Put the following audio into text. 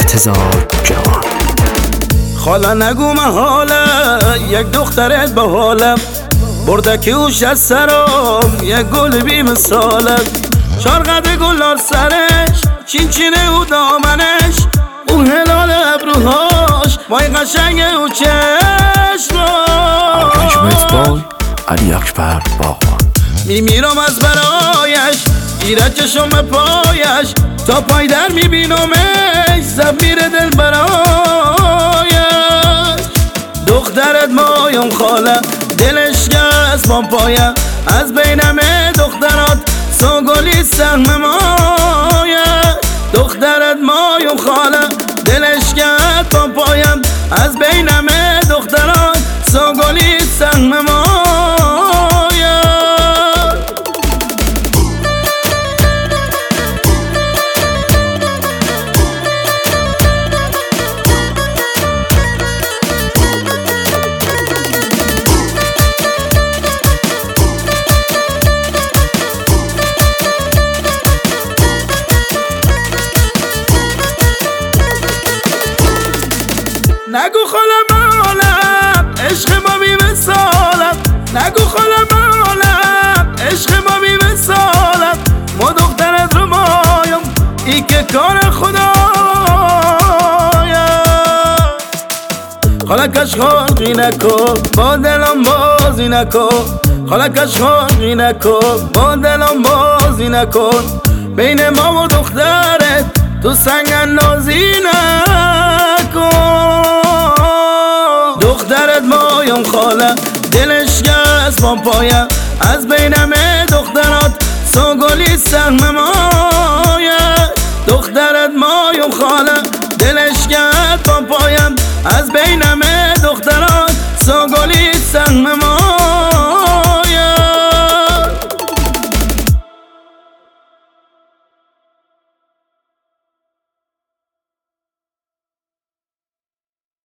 انتظار جوان. خاله نگو محاله یک دخترت با حالم، بردکیوش از سرم یک گل بی مثالم. شارقد گلار سرش چینچینه و دامنش، اون هلال ابروهاش وای قشنگ و چشماش. بای علی اکبر باغبان. میمیرم از برایش، ایرد چشم پایش، تا پای در میبینمش زب میره دل برایش. دخترت مایم خاله دلش گست با پایم، از بینمه دخترات سوگلی سهم مایم. دخترت مایم خاله دلش گست با پایم، از بینمه دخترات سوگلی سهم مایم. نگو خاله مالم عشق ما بی مثالم، نگو خاله مالم عشق ما بی مثالم. ما دخترت رو مایم ای که کار خدایم. خاله کش خلقی نکن با دلم بازی نکن، خاله کش خلقی نکن با دلم بازی نکن. بین ما و دخترت تو سنگ اندازی نکن. دخترت مایم خاله دلش گست با پایم، از بینمه دخترات سوگلی سهم مایم. دخترت مایم خاله دلش گست با پایم، از بینمه